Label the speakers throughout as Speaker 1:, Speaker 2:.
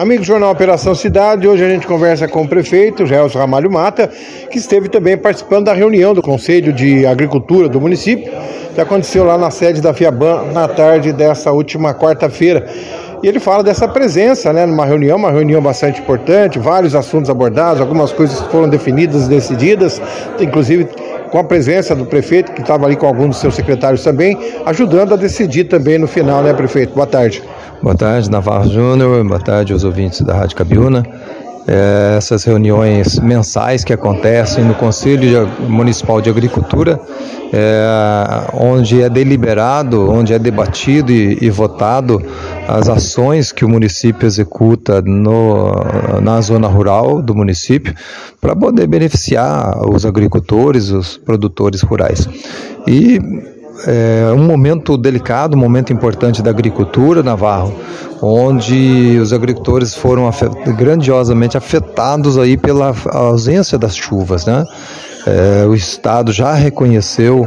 Speaker 1: Amigo do Jornal Operação Cidade, hoje a gente conversa com o prefeito, Gelson Ramalho Mata, que esteve também participando da reunião do Conselho de Agricultura do município, que aconteceu lá na sede da FIABAN na tarde dessa última quarta-feira. E ele fala dessa presença, numa reunião, uma reunião bastante importante, vários assuntos abordados, algumas coisas foram definidas e decididas, inclusive com a presença do prefeito, que estava ali com alguns dos seus secretários também, ajudando a decidir também no final, né, prefeito? Boa tarde.
Speaker 2: Boa tarde, Navarro Júnior, boa tarde aos ouvintes da Rádio Cabiúna. Essas reuniões mensais que acontecem no Conselho Municipal de Agricultura, onde é deliberado, onde é debatido e votado as ações que o município executa na zona rural do município para poder beneficiar os agricultores, os produtores rurais. E é um momento delicado, um momento importante da agricultura, Navarro, onde os agricultores foram grandiosamente afetados aí pela ausência das chuvas, né? O Estado já reconheceu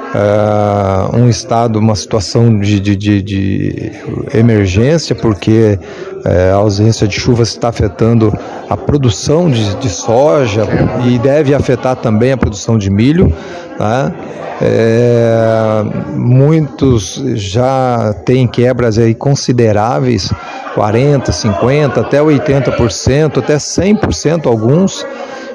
Speaker 2: uma situação de emergência, porque a ausência de chuvas está afetando a produção de soja e deve afetar também a produção de milho, tá? Muitos já têm quebras aí consideráveis, 40%, 50%, até 80%, até 100% alguns.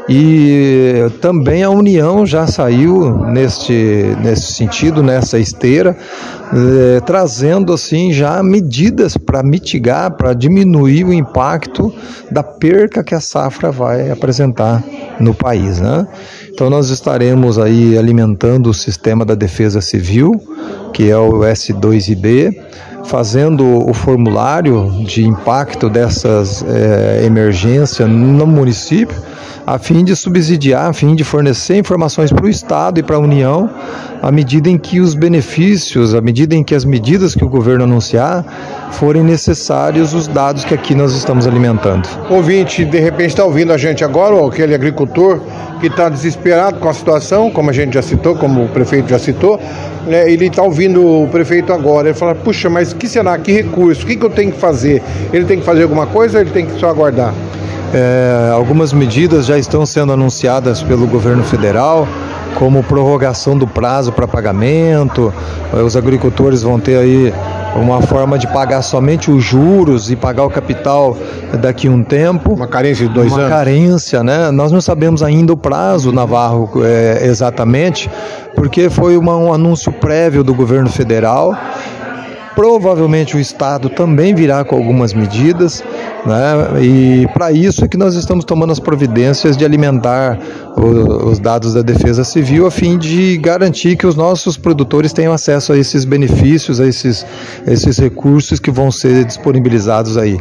Speaker 2: E também a União já saiu nesse sentido, nessa esteira, trazendo assim já medidas para mitigar, para diminuir o impacto da perca que a safra vai apresentar no país, né? Então nós estaremos aí alimentando o sistema da Defesa Civil, que é o S2IB, fazendo o formulário de impacto dessas emergências no município, a fim de subsidiar, a fim de fornecer informações para o Estado e para a União, à medida em que os benefícios, à medida em que as medidas que o governo anunciar forem necessários, os dados que aqui nós estamos alimentando.
Speaker 1: Ouvinte, de repente está ouvindo a gente agora, ou aquele agricultor que está desesperado com a situação, como a gente já citou, como o prefeito já citou, ele está ouvindo o prefeito agora, ele fala, puxa, mas que será, que recurso, o que eu tenho que fazer? Ele tem que fazer alguma coisa ou ele tem que só aguardar?
Speaker 2: Algumas medidas já estão sendo anunciadas pelo governo federal, como prorrogação do prazo para pagamento. Os agricultores vão ter aí uma forma de pagar somente os juros e pagar o capital daqui a um tempo.
Speaker 1: Uma carência de 2 anos?
Speaker 2: Uma carência, né? Nós não sabemos ainda o prazo, Navarro, exatamente, porque foi um anúncio prévio do governo federal. Provavelmente o Estado também virá com algumas medidas, né? E para isso é que nós estamos tomando as providências de alimentar os dados da Defesa Civil, a fim de garantir que os nossos produtores tenham acesso a esses benefícios, a esses recursos que vão ser disponibilizados aí.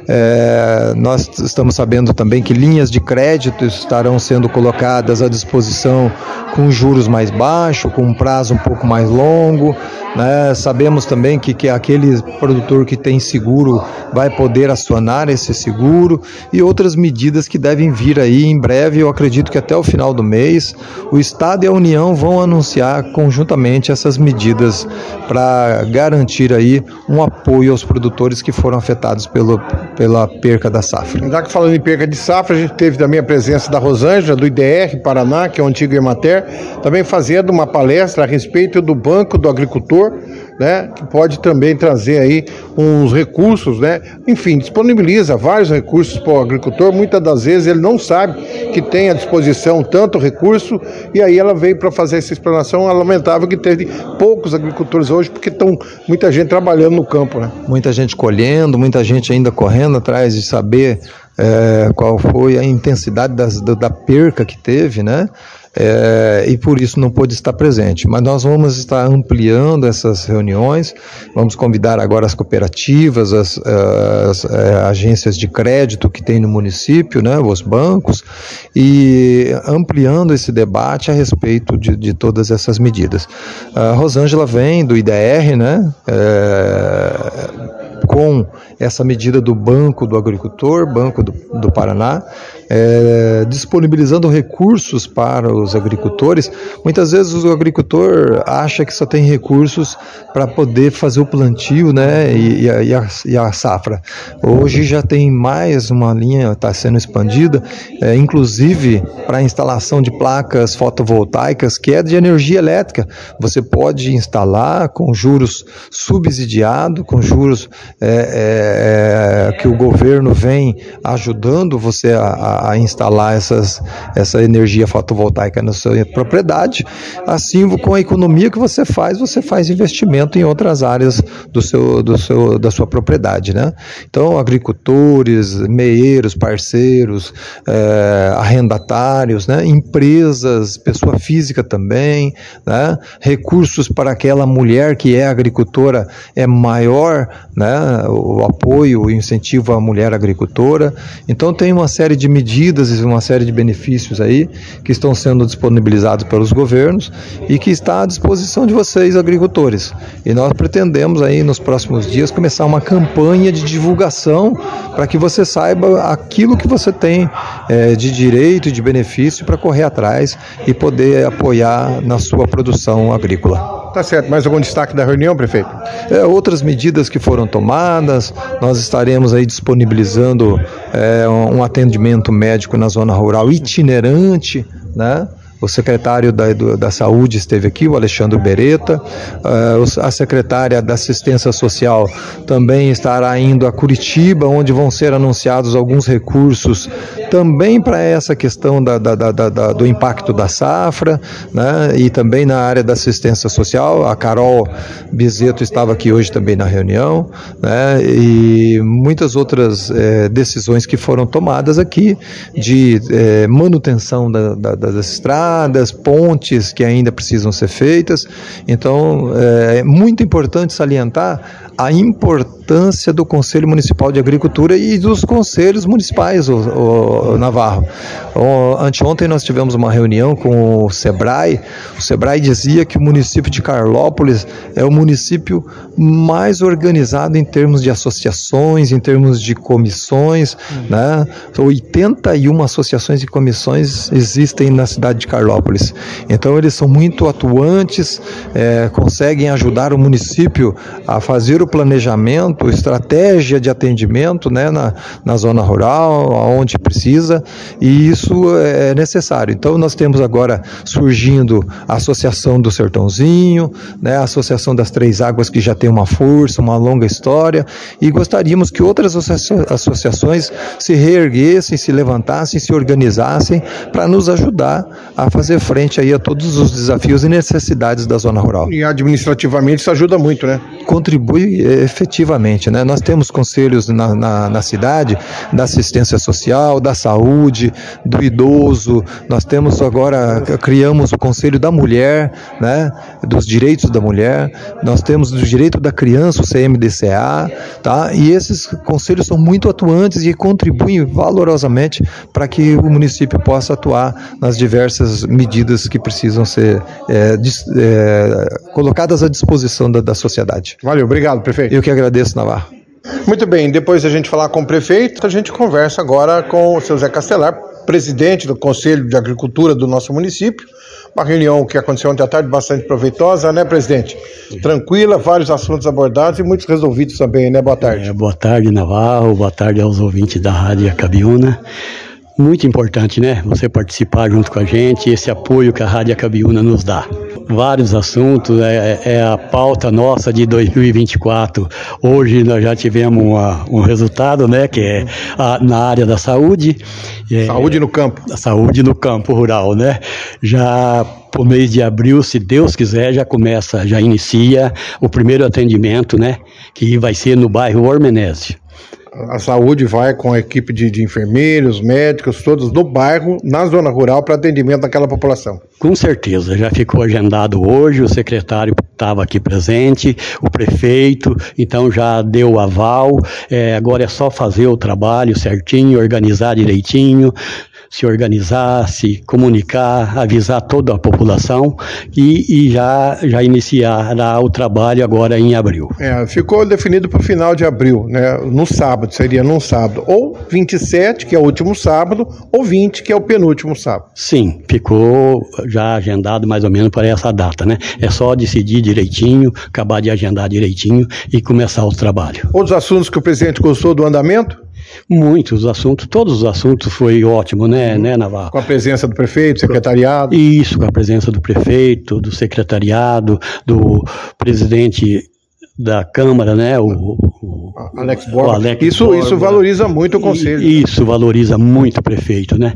Speaker 2: Nós estamos sabendo também que linhas de crédito estarão sendo colocadas à disposição com juros mais baixos, com um prazo um pouco mais longo, né? Sabemos também que aquele produtor que tem seguro vai poder acionar esse seguro e outras medidas que devem vir aí em breve. Eu acredito que até o final do mês o Estado e a União vão anunciar conjuntamente essas medidas para garantir aí um apoio aos produtores que foram afetados pela perca da safra.
Speaker 1: Já que falando em perca de safra, a gente teve também a presença da Rosângela, do IDR Paraná, que é o antigo Emater, também fazendo uma palestra a respeito do Banco do Agricultor, né, que pode também trazer aí uns recursos, né? Enfim, disponibiliza vários recursos para o agricultor. Muitas das vezes ele não sabe que tem à disposição tanto recurso, e aí ela veio para fazer essa explanação. É lamentável que teve poucos agricultores hoje, porque estão muita gente trabalhando no campo, né?
Speaker 2: Muita gente colhendo, muita gente ainda correndo atrás de saber qual foi a intensidade da perca que teve, né? E por isso não pôde estar presente, mas nós vamos estar ampliando essas reuniões, vamos convidar agora as cooperativas, as agências de crédito que tem no município, né, os bancos, e ampliando esse debate a respeito de todas essas medidas. A Rosângela vem do IDR, né, com essa medida do Banco do Agricultor, Banco do Paraná, disponibilizando recursos para os agricultores. Muitas vezes o agricultor acha que só tem recursos para poder fazer o plantio, né, e a safra. Hoje já tem mais uma linha, está sendo expandida, inclusive para a instalação de placas fotovoltaicas, que é de energia elétrica. Você pode instalar com juros subsidiados, com juros que o governo vem ajudando você a instalar essa energia fotovoltaica na sua propriedade. Assim, com a economia que você faz investimento em outras áreas da sua propriedade, né? Então, agricultores, meeiros, parceiros, arrendatários, né? Empresas, pessoa física também, né? Recursos para aquela mulher que é agricultora é maior, né? O apoio, o incentivo à mulher agricultora. Então, tem uma série de medidas e uma série de benefícios aí que estão sendo disponibilizados pelos governos e que está à disposição de vocês, agricultores. E nós pretendemos aí nos próximos dias começar uma campanha de divulgação para que você saiba aquilo que você tem de direito e de benefício para correr atrás e poder apoiar na sua produção agrícola.
Speaker 1: Tá certo. Mais algum destaque da reunião, prefeito?
Speaker 2: Outras medidas que foram tomadas, nós estaremos aí disponibilizando um atendimento médico na zona rural itinerante, né? O secretário da Saúde esteve aqui, o Alexandre Beretta. A secretária da Assistência Social também estará indo a Curitiba, onde vão ser anunciados alguns recursos também para essa questão do impacto da safra, né? E também na área da assistência social. A Carol Bizeto estava aqui hoje também na reunião, né? E muitas outras decisões que foram tomadas aqui de manutenção das estradas, pontes que ainda precisam ser feitas. Então, é muito importante salientar a importância do Conselho Municipal de Agricultura e dos conselhos municipais, o Navarro. Anteontem nós tivemos uma reunião com o Sebrae. O Sebrae dizia que o município de Carlópolis é o município mais organizado em termos de associações, em termos de comissões, né? 81 associações e comissões existem na cidade de Carlópolis. Então eles são muito atuantes, conseguem ajudar o município a fazer o planejamento, estratégia de atendimento, né, na zona rural, onde precisa, e isso é necessário. Então nós temos agora surgindo a Associação do Sertãozinho, né, a Associação das Três Águas, que já tem uma força, uma longa história, e gostaríamos que outras associações se reerguessem, se levantassem, se organizassem para nos ajudar a fazer frente aí a todos os desafios e necessidades da zona rural.
Speaker 1: E administrativamente isso ajuda muito, né?
Speaker 2: Contribui efetivamente, né? Nós temos conselhos na cidade da assistência social, da saúde, do idoso. Nós temos agora, criamos o Conselho da Mulher, né? Dos direitos da mulher. Nós temos do direito da criança, o CMDCA, tá? E esses conselhos são muito atuantes e contribuem valorosamente para que o município possa atuar nas diversas medidas que precisam ser colocadas à disposição da sociedade.
Speaker 1: Valeu, obrigado, prefeito.
Speaker 2: Eu que agradeço, Navarro.
Speaker 1: Muito bem, depois da gente falar com o prefeito, a gente conversa agora com o seu Zé Castelar, presidente do Conselho de Agricultura do nosso município. Uma reunião que aconteceu ontem à tarde bastante proveitosa, né, presidente? Tranquila, vários assuntos abordados e muitos resolvidos também, né? Boa tarde.
Speaker 3: Boa tarde, Navarro. Boa tarde aos ouvintes da Rádio Acabiúna. Muito importante, né? Você participar junto com a gente, esse apoio que a Rádio Acabiúna nos dá. Vários assuntos, é a pauta nossa de 2024. Hoje nós já tivemos um resultado, né? Que é na área da saúde.
Speaker 1: Saúde no campo.
Speaker 3: Saúde no campo rural, né? Já por mês de abril, se Deus quiser, já inicia o primeiro atendimento, né? Que vai ser no bairro Ormenésio.
Speaker 1: A saúde vai com a equipe de enfermeiros, médicos, todos do bairro, na zona rural, para atendimento daquela população.
Speaker 3: Com certeza, já ficou agendado hoje, o secretário estava aqui presente, o prefeito, então já deu o aval, agora é só fazer o trabalho certinho, organizar direitinho, se organizar, se comunicar, avisar toda a população e já iniciará o trabalho agora em abril.
Speaker 1: Ficou definido para o final de abril, né? No sábado, seria num sábado, ou 27, que é o último sábado, ou 20, que é o penúltimo sábado.
Speaker 3: Sim, ficou já agendado mais ou menos para essa data, né? É só decidir direitinho, acabar de agendar direitinho e começar o trabalho.
Speaker 1: Outros assuntos que o presidente gostou do andamento?
Speaker 3: Muitos assuntos, todos os assuntos foi ótimo, né, Navarro?
Speaker 1: Com a presença do prefeito, secretariado?
Speaker 3: Isso, com a presença do prefeito, do secretariado, do presidente da Câmara, né, o
Speaker 1: Alex Borba. Isso valoriza muito o Conselho.
Speaker 3: Isso valoriza muito o prefeito, né,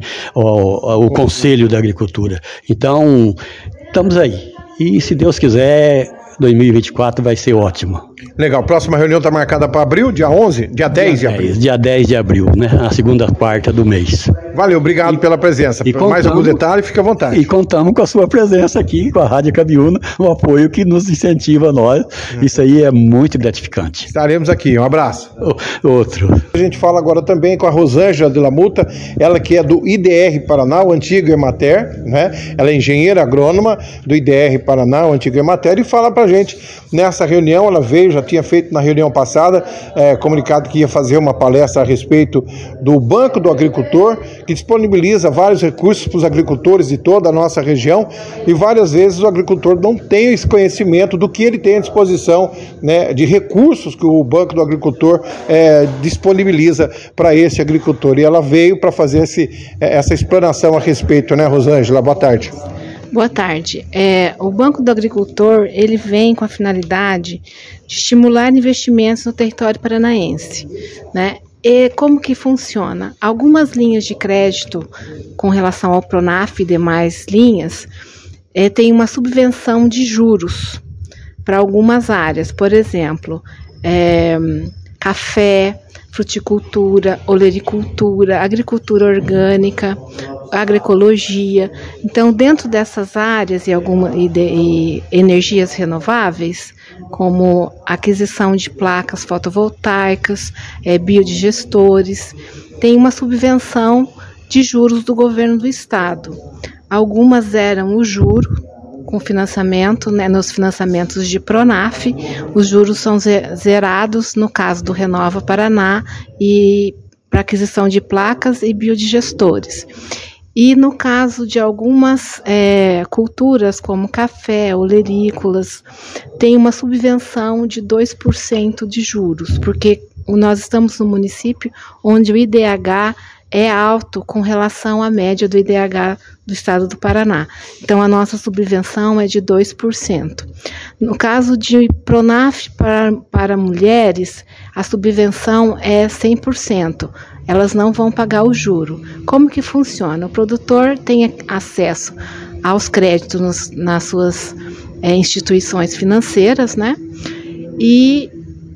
Speaker 3: o Conselho da Agricultura. Então, estamos aí. E se Deus quiser, 2024 vai ser ótimo.
Speaker 1: Legal, próxima reunião está marcada para abril, dia 11? Dia 10 de abril?
Speaker 3: Dia 10 de abril, né? A segunda quarta do mês.
Speaker 1: Valeu, obrigado pela presença. Mais algum detalhe, fica à vontade.
Speaker 3: E contamos com a sua presença aqui, com a Rádio Cabiúna, o apoio que nos incentiva a nós. Isso aí é muito gratificante.
Speaker 1: Estaremos aqui, um abraço.
Speaker 3: Outro.
Speaker 1: A gente fala agora também com a Rosângela de la Muta, ela que é do IDR Paraná, o antigo Emater, né? Ela é engenheira agrônoma do IDR Paraná, o antigo Emater, e fala pra gente, nessa reunião, ela veio, já tinha feito na reunião passada, comunicado que ia fazer uma palestra a respeito do Banco do Agricultor, que disponibiliza vários recursos para os agricultores de toda a nossa região, e várias vezes o agricultor não tem esse conhecimento do que ele tem à disposição, né, de recursos que o Banco do Agricultor disponibiliza para esse agricultor. E ela veio para fazer essa explanação a respeito, né, Rosângela? Boa tarde.
Speaker 4: Boa tarde. O Banco do Agricultor, ele vem com a finalidade de estimular investimentos no território paranaense, né? E como que funciona? Algumas linhas de crédito com relação ao Pronaf e demais linhas, tem uma subvenção de juros para algumas áreas, por exemplo, café, fruticultura, olericultura, agricultura orgânica, agroecologia. Então, dentro dessas áreas e energias renováveis, como aquisição de placas fotovoltaicas, biodigestores, tem uma subvenção de juros do governo do estado. Algumas eram o juro com financiamento, né, nos financiamentos de Pronaf, os juros são zerados no caso do Renova Paraná e para aquisição de placas e biodigestores. E no caso de algumas culturas, como café, olerícolas, tem uma subvenção de 2% de juros, porque nós estamos no município onde o IDH é alto com relação à média do IDH do estado do Paraná. Então, a nossa subvenção é de 2%. No caso de Pronaf para mulheres, a subvenção é 100%. Elas não vão pagar o juro. Como que funciona? O produtor tem acesso aos créditos nas suas instituições financeiras, né? E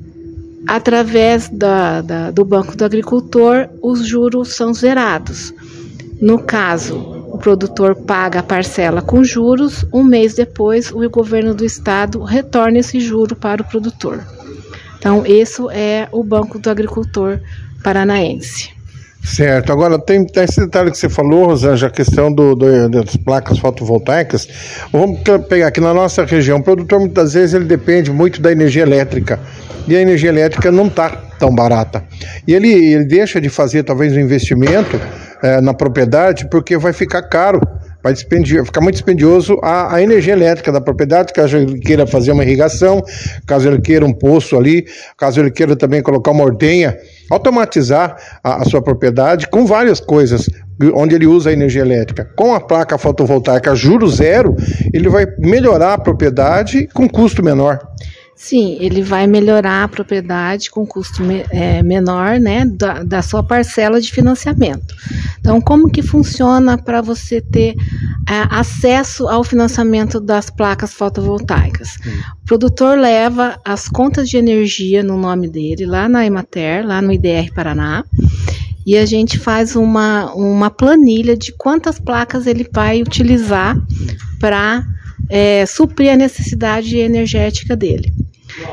Speaker 4: através do Banco do Agricultor, os juros são zerados. No caso, o produtor paga a parcela com juros, um mês depois o governo do estado retorna esse juro para o produtor. Então, esse é o Banco do Agricultor paranaense.
Speaker 1: Certo, agora tem esse detalhe que você falou, Rosângela, a questão das placas fotovoltaicas. Vamos pegar aqui na nossa região, o produtor muitas vezes ele depende muito da energia elétrica, e a energia elétrica não está tão barata. E ele deixa de fazer talvez um investimento na propriedade porque vai ficar caro. Vai ficar muito dispendioso a energia elétrica da propriedade, caso ele queira fazer uma irrigação, caso ele queira um poço ali, caso ele queira também colocar uma ordenha, automatizar a sua propriedade com várias coisas, onde ele usa a energia elétrica. Com a placa fotovoltaica juro zero, ele vai melhorar a propriedade com custo menor.
Speaker 4: Sim, ele vai melhorar a propriedade com custo menor, né, da sua parcela de financiamento. Então, como que funciona para você ter acesso ao financiamento das placas fotovoltaicas? O produtor leva as contas de energia no nome dele, lá na Emater, lá no IDR Paraná, e a gente faz uma planilha de quantas placas ele vai utilizar para suprir a necessidade energética dele.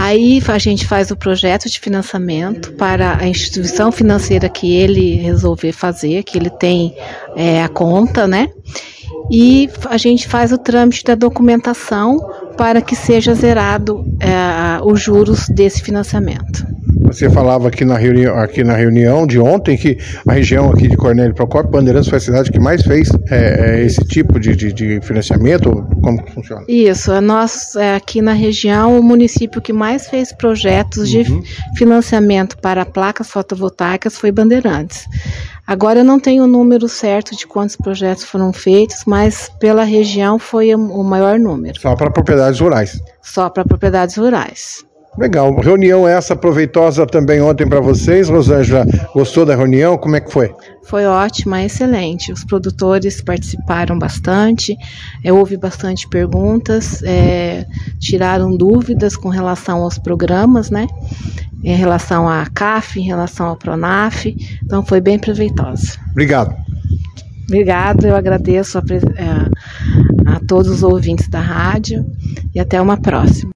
Speaker 4: Aí a gente faz o projeto de financiamento para a instituição financeira que ele resolver fazer, que ele tem a conta, né? E a gente faz o trâmite da documentação para que seja zerado os juros desse financiamento.
Speaker 1: Você falava aqui na reunião de ontem que a região aqui de Cornélio Procópio, Bandeirantes foi a cidade que mais fez esse tipo de financiamento. Como que funciona?
Speaker 4: Isso, nós aqui na região, o município que mais fez projetos de financiamento para placas fotovoltaicas foi Bandeirantes. Agora eu não tenho o número certo de quantos projetos foram feitos, mas pela região foi o maior número.
Speaker 1: Só para propriedades rurais?
Speaker 4: Só para propriedades rurais.
Speaker 1: Legal. Reunião essa proveitosa também ontem para vocês. Rosângela, gostou da reunião? Como é que foi?
Speaker 4: Foi ótima, excelente. Os produtores participaram bastante, houve bastante perguntas, tiraram dúvidas com relação aos programas, né? Em relação à CAF, em relação ao PRONAF. Então foi bem proveitosa.
Speaker 1: Obrigado.
Speaker 4: Obrigado, eu agradeço a todos os ouvintes da rádio e até uma próxima.